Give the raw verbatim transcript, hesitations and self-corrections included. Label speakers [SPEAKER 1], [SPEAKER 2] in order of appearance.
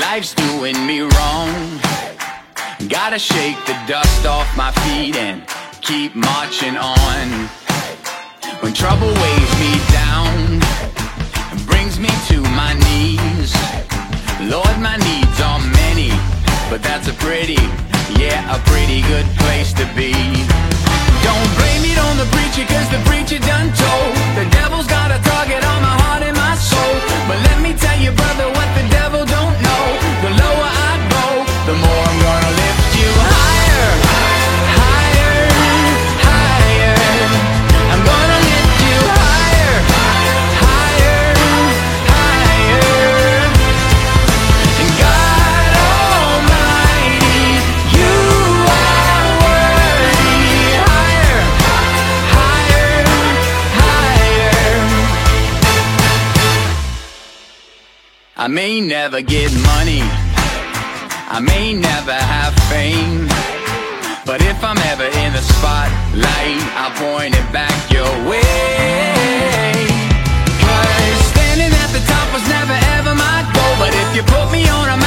[SPEAKER 1] Life's doing me wrong. Gotta shake the dust off my feet and keep marching on. When trouble weighs me down and brings me to my knees, Lord, my needs are many, but that's a pretty, yeah, a pretty good place to be. Don't blame it on the preacher, cause the preacher done told the devil's got a target on my heart and my soul. But let me tell you, brother, what the devil don't know, the lower I go, the more I'm gonna lift you higher, higher, higher. I'm gonna lift you higher, higher, higher. And God Almighty, you are worthy. Higher, higher, higher. I may never get money, I may never have fame, but if I'm ever in the spotlight, I'll point it back your way. Cause standing at the top was never ever my goal, but if you put me on a